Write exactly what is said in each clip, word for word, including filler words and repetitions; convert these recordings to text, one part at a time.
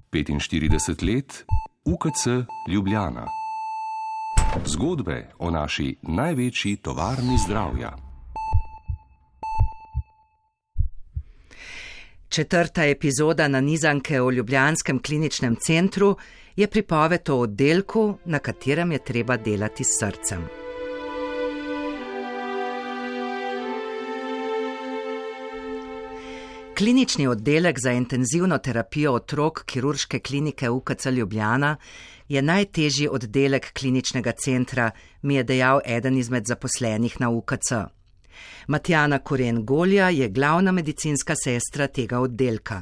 petinštirideset let U K C Ljubljana. Zgodbe o naši največji tovarni zdravja. Četrta epizoda nanizanke o ljubljanskem kliničnem centru je pripoved o oddelku, na katerem je treba delati s srcem. Klinični oddelek za intenzivno terapijo otrok kirurške klinike U K C Ljubljana je najtežji oddelek kliničnega centra, mi je dejal eden izmed zaposlenih na U K C. Matjana Koren-Golja je glavna medicinska sestra tega oddelka.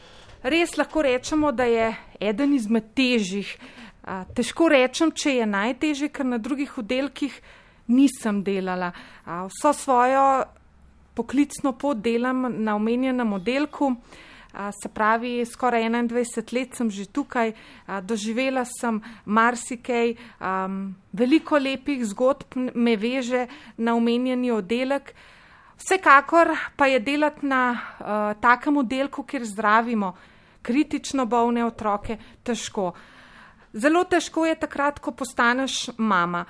Res lahko rečemo, da je eden izmed težjih. Težko rečem, če je najtežji, ker na drugih oddelkih nisem delala. Vso svojo poklicno pot delam na omenjenem oddelku, se pravi, skoraj enaindvajset let sem že tukaj, doživela sem marsikaj, veliko lepih zgodb me veže na omenjeni oddelek. Vsekakor pa je delati na takem oddelku, kjer zdravimo kritično bolne otroke, težko. Zelo težko je takrat, ko postaneš mama.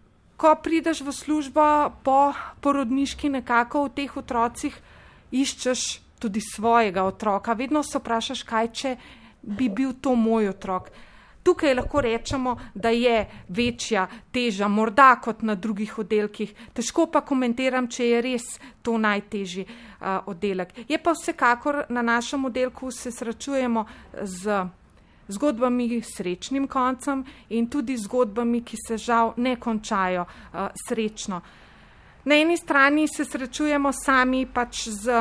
Ko prideš v službo po porodniški, nekako v teh otrocih iščeš tudi svojega otroka. Vedno se vprašaš, kaj če bi bil to moj otrok. Tukaj lahko rečemo, da je večja teža, morda kot na drugih oddelkih. Težko pa komentiram, če je res to najtežji uh, oddelek. Je pa vsekakor na našem oddelku se srečujemo z zgodbami s srečnim koncem in tudi zgodbami, ki se žal ne končajo uh, srečno. Na eni strani se srečujemo sami pač z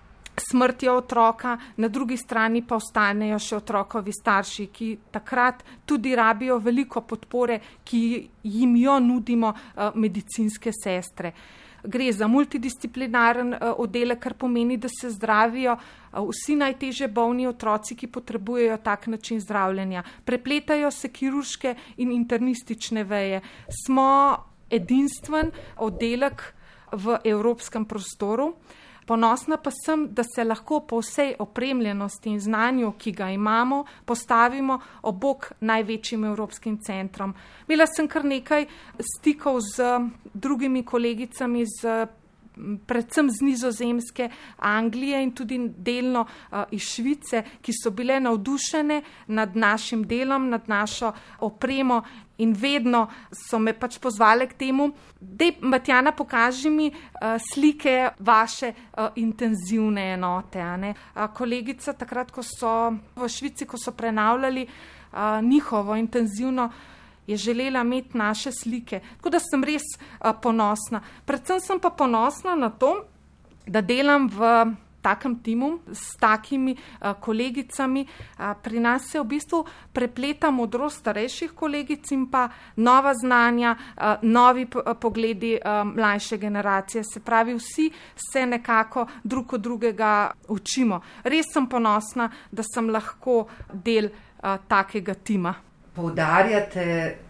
smrtjo otroka, na drugi strani pa ostanejo še otrokovi starši, ki takrat tudi rabijo veliko podpore, ki jim jo nudimo uh, medicinske sestre. Gre za multidisciplinaren oddelek, kar pomeni, da se zdravijo vsi najtežje bolni otroci, ki potrebujejo tak način zdravljenja. Prepletajo se kirurške in internistične veje. Smo edinstven oddelek v evropskem prostoru. Ponosna pa sem, da se lahko po vsej opremljenosti in znanju, ki ga imamo, postavimo ob bok največjim evropskim centrom. Imela sem kar nekaj stikov z drugimi kolegicami, z, predvsem z Nizozemske, Anglije in tudi delno uh, iz Švice, ki so bile navdušene nad našim delom, nad našo opremo in vedno so me pač pozvale k temu. Dej, Matjana, pokaži mi uh, slike vaše uh, intenzivne enote. A ne? Uh, kolegica takrat, ko so v Švici, ko so prenavljali uh, njihovo intenzivno, je želela imeti naše slike. Tako da sem res uh, ponosna. Predvsem sem pa ponosna na to, da delam v takem timu s takimi uh, kolegicami. Uh, pri nas se v bistvu prepleta modrost starejših kolegic in pa nova znanja, uh, novi p- pogledi uh, mlajše generacije. Se pravi, vsi se nekako drug od drugega učimo. Res sem ponosna, da sem lahko del uh, takega tima. Poudarjate,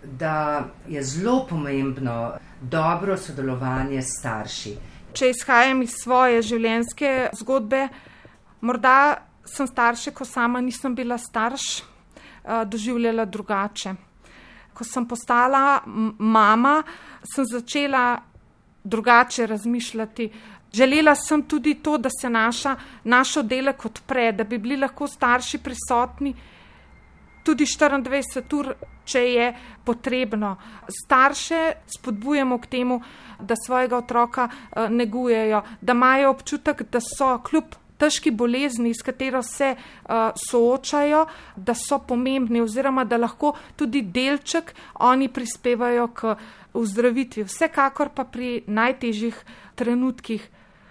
da je zelo pomembno dobro sodelovanje s starši. Če izhajam iz svoje življenjske zgodbe, morda sem starše, ko sama nisem bila starš, doživljala drugače. Ko sem postala mama, sem začela drugače razmišljati. Želela sem tudi to, da se naša, naš oddelek odpre, da bi bili lahko starši prisotni tudi štiriindvajset ur, če je potrebno. Starše spodbujamo k temu, da svojega otroka uh, negujejo, da imajo občutek, da so kljub težki bolezni, s katero se uh, soočajo, da so pomembni oziroma da lahko tudi delček oni prispevajo k ozdravitvi. Vsekakor pa pri najtežjih trenutkih,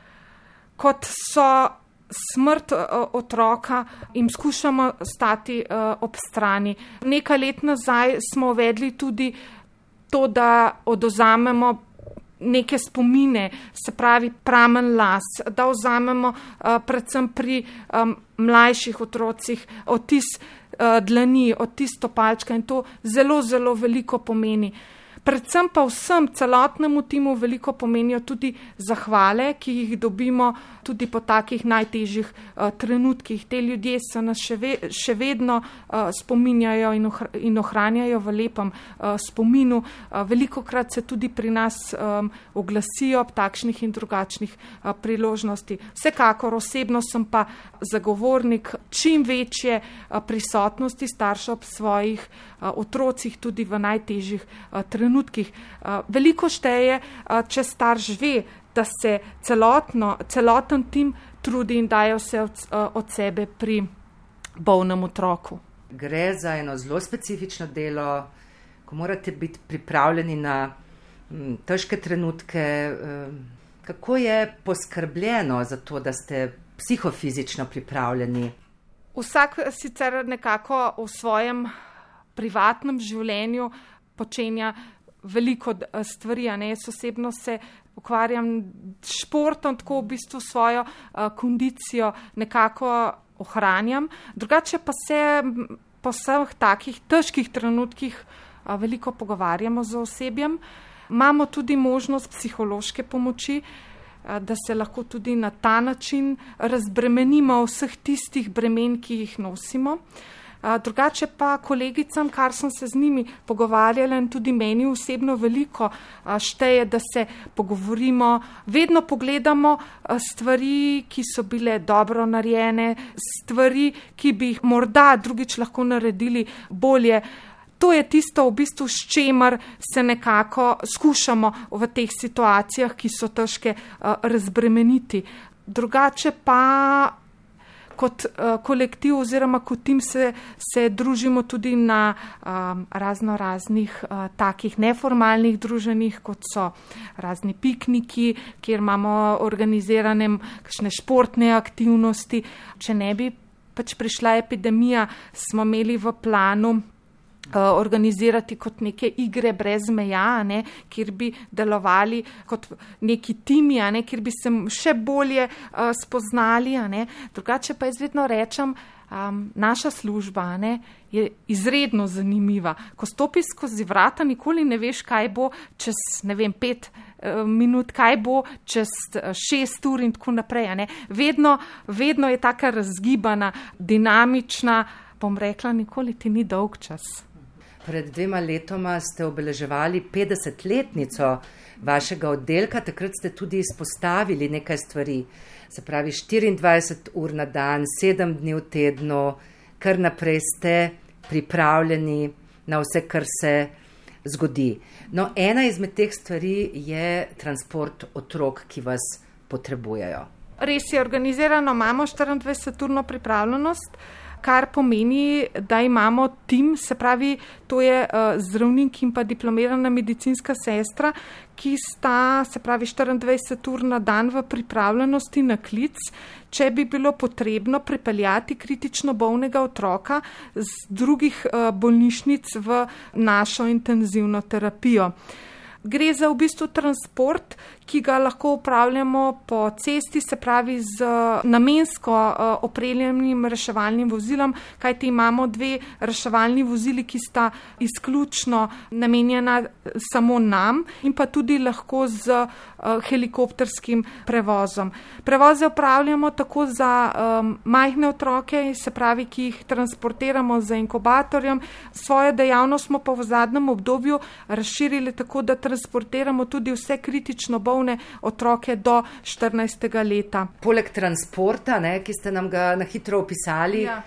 kot so smrt otroka, jim skušamo stati uh, ob strani. Nekaj let nazaj smo uvedli tudi to, da odvzamemo neke spomine, se pravi pramen las, da vzamemo uh, predvsem pri um, mlajših otrocih otis uh, dlani, otis stopalčka in to zelo, zelo veliko pomeni. Predvsem pa vsem celotnemu timu veliko pomenijo tudi zahvale, ki jih dobimo tudi po takih najtežjih uh, trenutkih. Te ljudje se nas še, ve, še vedno uh, spominjajo in, ohr, in ohranjajo v lepem uh, spominu. Uh, velikokrat se tudi pri nas um, oglasijo ob takšnih in drugačnih uh, priložnosti. Vsekakor osebno sem pa zagovornik čim večje uh, prisotnosti staršev ob svojih uh, otrocih tudi v najtežjih uh, trenutkih. Uh, veliko šteje, uh, če starš ve, da se celotno, celoten tim trudi in daje vse od, od sebe pri bolnem otroku. Gre za eno zelo specifično delo, ko morate biti pripravljeni na m, težke trenutke. Kako je poskrbljeno za to, da ste psihofizično pripravljeni? Vsak sicer nekako v svojem privatnem življenju počenja veliko stvari, a ne, jaz osebno se ukvarjam športom, tako v bistvu svojo uh, kondicijo nekako ohranjam. Drugače pa se po vseh takih težkih trenutkih uh, veliko pogovarjamo z osebjem. Imamo tudi možnost psihološke pomoči, uh, da se lahko tudi na ta način razbremenimo vseh tistih bremen, ki jih nosimo. Drugače pa kolegicam, kar sem se z njimi pogovarjala in tudi meni osebno veliko šteje, da se pogovorimo, vedno pogledamo stvari, ki so bile dobro narejene, stvari, ki bi jih morda drugič lahko naredili bolje. To je tisto, v bistvu, s čemer se nekako skušamo v teh situacijah, ki so težke, razbremeniti. Drugače pa kot uh, kolektiv oziroma kot tim se, se družimo tudi na um, razno raznih uh, takih neformalnih druženjih, kot so razni pikniki, kjer imamo organizirane kakšne športne aktivnosti. Če ne bi pač prišla epidemija, smo imeli v planu organizirati kot neke igre brez meja, ne, kjer bi delovali kot neki timi, ne, kjer bi se še bolje uh, spoznali. Ne. Drugače pa jaz vedno rečem, um, naša služba, ne, je izredno zanimiva. Ko stopiš skozi vrata, nikoli ne veš, kaj bo čez, ne vem, pet uh, minut, kaj bo čez uh, šest ur in tako naprej. Ne. Vedno, vedno je taka razgibana, dinamična, bom rekla, nikoli ti ni dolg čas. Pred dvema letoma ste obeleževali petdesetletnico vašega oddelka, takrat ste tudi izpostavili nekaj stvari, se pravi štiriindvajset ur na dan, sedem dni v tednu, kar naprej ste pripravljeni na vse, kar se zgodi. No, ena izmed teh stvari je transport otrok, ki vas potrebujejo. Res je, organizirano imamo štiriindvajseturno pripravljenost, kar pomeni, da imamo tim, se pravi, to je uh, zdravnik in pa diplomirana medicinska sestra, ki sta, se pravi, štiriindvajset ur na dan v pripravljenosti na klic, če bi bilo potrebno prepeljati kritično bolnega otroka z drugih uh, bolnišnic v našo intenzivno terapijo. Gre za v bistvu transport, ki ga lahko upravljamo po cesti, se pravi z namensko opremljenim reševalnim vozilom, kajti imamo dve reševalni vozili, ki sta izključno namenjena samo nam in pa tudi lahko z helikopterskim prevozom. Prevoze upravljamo tako za um, majhne otroke, se pravi, ki jih transportiramo z inkubatorjem. Svojo dejavnost smo pa v zadnjem obdobju razširili tako, da transportiramo tudi vse kritično bolne otroke do štirinajstega leta. Poleg transporta, ne, ki ste nam ga na hitro opisali, ja.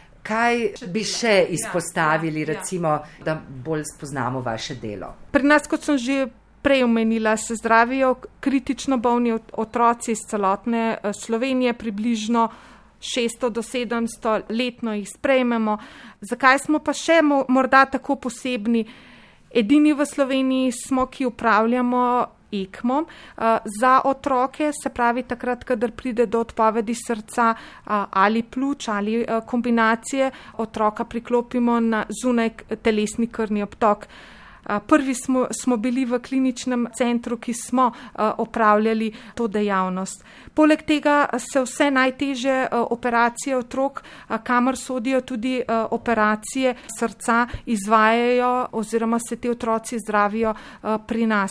Kaj bi še izpostavili, ja, ja, recimo, da bolj spoznamo vaše delo? Pri nas, kot sem že prej omenila, se zdravijo kritično bolni otroci iz celotne Slovenije, približno šeststo do sedemsto letno jih sprejmemo. Zakaj smo pa še morda tako posebni? Edini v Sloveniji smo, ki upravljamo ekmo za otroke, se pravi takrat, kadar pride do odpovedi srca ali pljuč ali kombinacije, otroka priklopimo na zunaj telesni krvni obtok. Prvi smo, smo bili v kliničnem centru, ki smo opravljali to dejavnost. Poleg tega se vse najtežje operacije otrok, kamor sodijo tudi operacije srca, izvajajo oziroma se ti otroci zdravijo pri nas.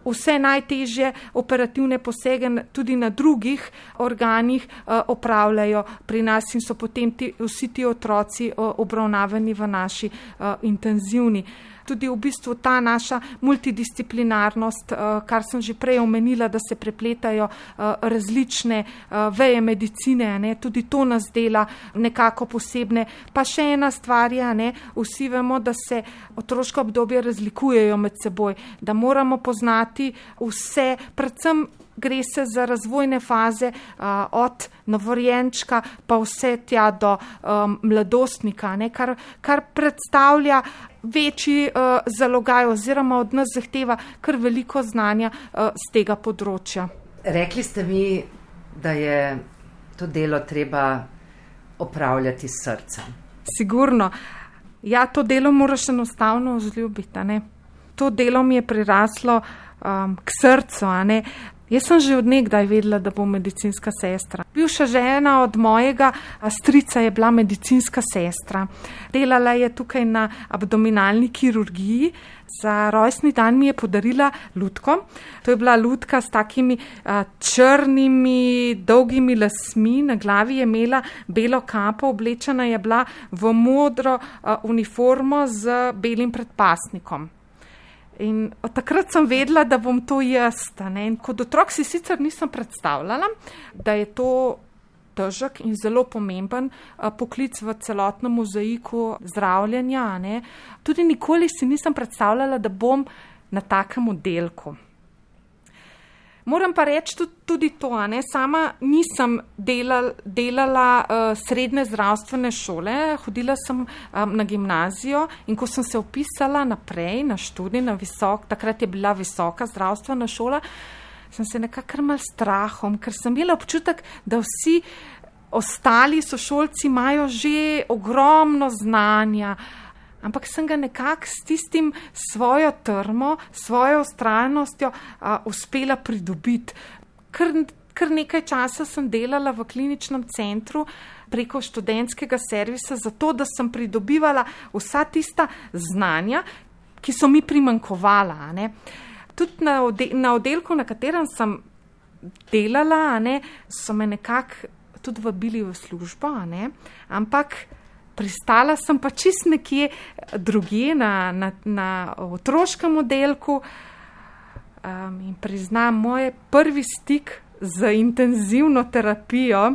vse najtežje operativne posege tudi na drugih organih opravljajo pri nas in so potem ti, vsi ti otroci obravnavani v naši intenzivni. Tudi v bistvu ta naša multidisciplinarnost, kar sem že prej omenila, da se prepletajo različne veje medicine, ne, tudi to nas dela nekako posebne. Pa še ena stvar je, ne, vsi vemo, da se otroško obdobje razlikujejo med seboj, da moramo poznati vse, predvsem gre se za razvojne faze uh, od novorojenčka pa vse tja do um, mladostnika, ne, kar, kar predstavlja večji uh, zalogaj oziroma od nas zahteva kar veliko znanja uh, z tega področja. Rekli ste mi, da je to delo treba opravljati s srcem. Sigurno. Ja, to delo moraš enostavno vzljubiti, ne. To delo mi je priraslo um, k srcu, a ne. Jaz sem že od nekdaj vedela, da bom medicinska sestra. Bivša žena od mojega strica je bila medicinska sestra. Delala je tukaj na abdominalni kirurgiji. Za rojstni dan mi je podarila lutko. To je bila lutka s takimi a, črnimi, dolgimi lasmi. Na glavi je imela belo kapo, oblečena je bila v modro a, uniformo z belim predpasnikom. In od takrat sem vedela, da bom to jaz. Ne? Kot otrok si sicer nisem predstavljala, da je to težek in zelo pomemben poklic v celotnem mozaiku zdravljenja. Ne? Tudi nikoli si nisem predstavljala, da bom na takem oddelku. Moram pa reči tudi, tudi to, ne? Sama nisem delal, delala uh, srednje zdravstvene šole, hodila sem um, na gimnazijo in ko sem se vpisala naprej na študij, na visok, takrat je bila visoka zdravstvena šola, sem se nekako mal strahom, ker sem imela občutek, da vsi ostali sošolci imajo že ogromno znanja, ampak sem ga nekako s tistim svojo trmo, svojo vztrajnostjo a, uspela pridobiti. Kar, kar nekaj časa sem delala v kliničnem centru preko študentskega servisa, zato da sem pridobivala vsa tista znanja, ki so mi primanjkovala. Ne. Tudi na, ode, na oddelku, na katerem sem delala, ne, so me nekako tudi vabili v službo, ne, ampak pristala sem pa čist nekje drugje na, na, na otroškem oddelku um, in priznam, moj prvi stik z intenzivno terapijo,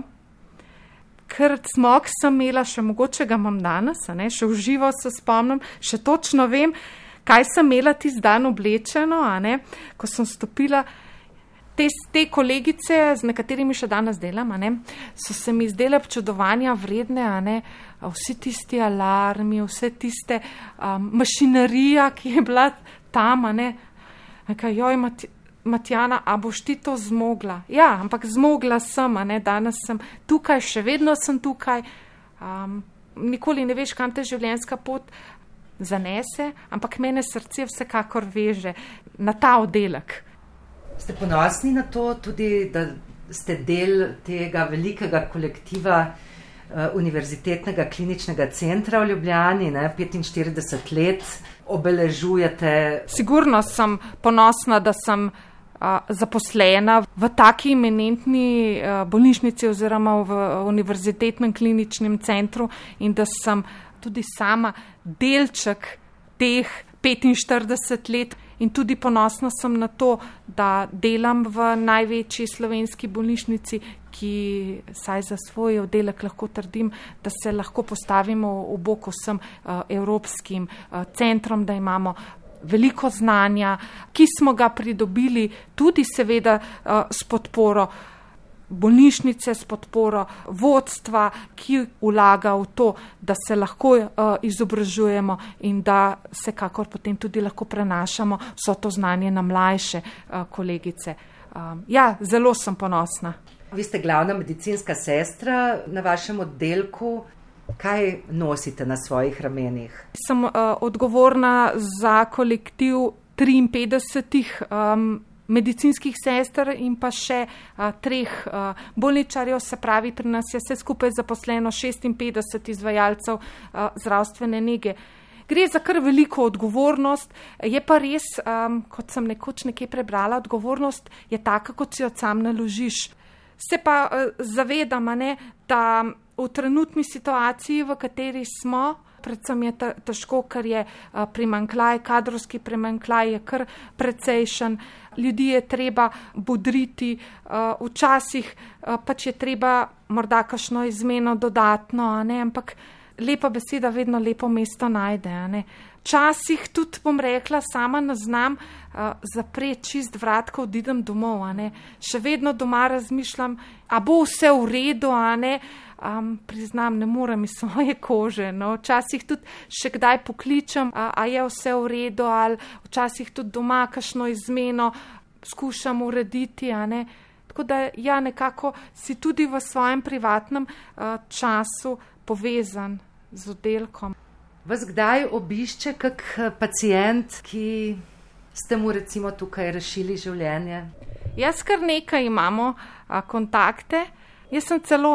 ker smog sem imela, še mogoče ga imam danes, ne, še v živo se spomnim, še točno vem, kaj sem imela tisti dan oblečeno, a ne, ko sem stopila. Te, te kolegice, z nekaterimi še danes delam, a ne, so se mi zdele občudovanja vredne, a ne, vsi tisti alarmi, vse tiste um, mašinerija, ki je bila tam, a ne, nekaj, joj, Mati, Matjana, a boš ti to zmogla? Ja, ampak zmogla sem, a ne, danes sem tukaj, še vedno sem tukaj, um, nikoli ne veš, kam te življenjska pot zanese, ampak mene srce vsekakor veže na ta oddelek. Ste ponosni na to tudi, da ste del tega velikega kolektiva uh, Univerzitetnega kliničnega centra v Ljubljani, ne, petinštirideset let obeležujete? Sigurno sem ponosna, da sem uh, zaposlena v taki eminentni uh, bolnišnici oziroma v Univerzitetnem kliničnem centru in da sem tudi sama delček teh petinštirideset let. In tudi ponosna sem na to, da delam v največji slovenski bolnišnici, ki saj za svoj oddelek lahko trdim, da se lahko postavimo v bok vsem uh, evropskim uh, centrom, da imamo veliko znanja, ki smo ga pridobili tudi seveda uh, s podporo bolnišnice, s podporo vodstva, ki vlaga v to, da se lahko uh, izobražujemo in da se kakor potem tudi lahko prenašamo vso to znanje na mlajše uh, kolegice. Um, ja, zelo sem ponosna. Vi ste glavna medicinska sestra na vašem oddelku. Kaj nosite na svojih ramenih? Sem uh, odgovorna za kolektiv triinpetdesetih um, medicinskih sester in pa še a, treh a, bolničarjev, se pravi, pri nas je vse skupaj zaposleno šestinpetdeset izvajalcev a, zdravstvene nege. Gre za kar veliko odgovornost, je pa res, um, kot sem nekoč nekje prebrala, odgovornost je taka, kot si jo sam naložiš. Se pa uh, zavedam, ne, da v trenutni situaciji, v kateri smo, predvsem je težko, ker je uh, primanjkljaj, kadrovski primanjkljaj je kar precejšen, ljudi je treba bodriti, uh, včasih uh, pač je treba morda kakšno izmeno dodatno, a ne, ampak lepa beseda vedno lepo mesto najde, a ne. Včasih tudi, bom rekla, sama ne znam uh, zapreti čist vratka, odidem domov, a ne. Še vedno doma razmišljam, a bo vse v redu, a ne. Um, priznam, ne morem iz svoje kože, no. Včasih tudi še kdaj pokličem, a, a je vse v redu, ali včasih tudi doma kakšno izmeno skušam urediti, a ne. Tako da ja, nekako si tudi v svojem privatnem uh, času povezan z oddelkom. Vas kdaj obišče kak pacient, ki ste mu recimo tukaj rešili življenje? Jaz kar nekaj imamo a, kontakte. Jaz sem celo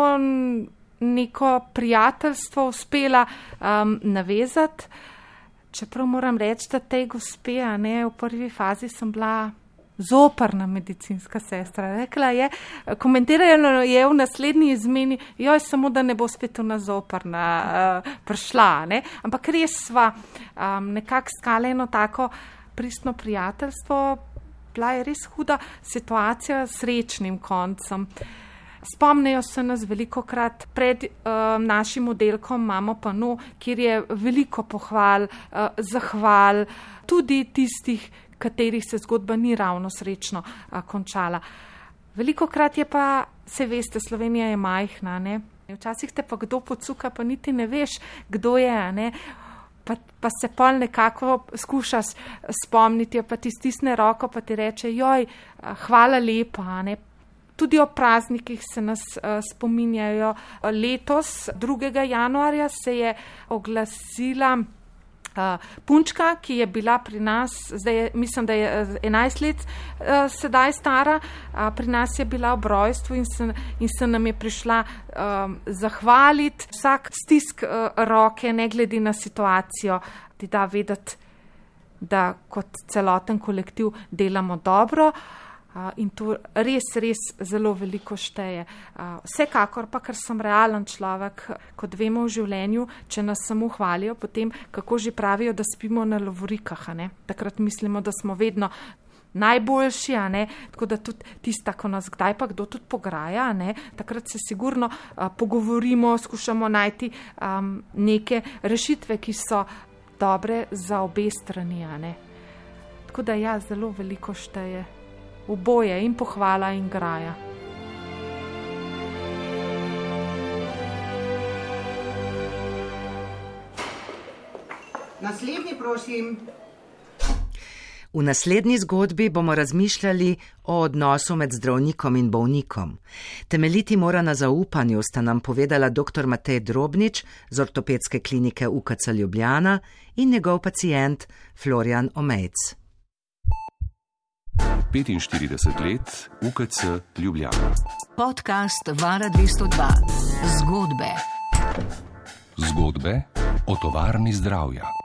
neko prijateljstvo uspela um, navezati. Čeprav moram reči, da tej gospe, a ne, v prvi fazi sem bila zoprna medicinska sestra. Rekla je, komentirala je v naslednji izmeni, joj, samo da ne bo spet ona zoprna uh, prišla, ne. Ampak res sva um, nekako skala eno tako pristno prijateljstvo, bila je res huda situacija s srečnim koncem. Spomnejo se nas velikokrat, pred uh, našim oddelkom imamo pano, kjer je veliko pohval, uh, zahval, tudi tistih, katerih se zgodba ni ravno srečno a, končala. Velikokrat je pa, se veste, Slovenija je majhna, ne? Včasih te pa kdo pocuka, pa niti ne veš, kdo je, ne? Pa, pa se pol nekako skušaš spomniti, pa ti stisne roko, pa ti reče, joj, hvala lepa, ne? Tudi o praznikih se nas uh, spominjajo. Letos, drugega januarja, se je oglasila Uh, punčka, ki je bila pri nas, zdaj je, mislim, da je enajst let uh, sedaj stara, uh, pri nas je bila ob rojstvu in se, in se nam je prišla uh, zahvaliti. Vsak stisk uh, roke, ne glede na situacijo, ti da vedeti, da kot celoten kolektiv delamo dobro. Uh, in to res, res zelo veliko šteje. Uh, vsekakor pa, ker sem realen človek, kot vemo v življenju, če nas samo hvalijo, potem, kako že pravijo, da spimo na lovorikah, a ne? Takrat mislimo, da smo vedno najboljši, a ne? Tako da tudi tista, ko nas kdaj pa kdo tudi pograja, a ne? Takrat se sigurno uh, pogovorimo, skušamo najti um, neke rešitve, ki so dobre za obe strani, a ne? Tako da ja, zelo veliko šteje. Oboje, in pohvala, in graja. Naslednji, prosim. V naslednji zgodbi bomo razmišljali o odnosu med zdravnikom in bolnikom. Temeljiti mora na zaupanju, sta nam povedala doktor Matej Drobnič z ortopedske klinike U K C Ljubljana in njegov pacient Florjan Omejc. petinštirideset let U K C Ljubljana. Podcast Vara dvesto dva. Zgodbe. Zgodbe o tovarni zdravja.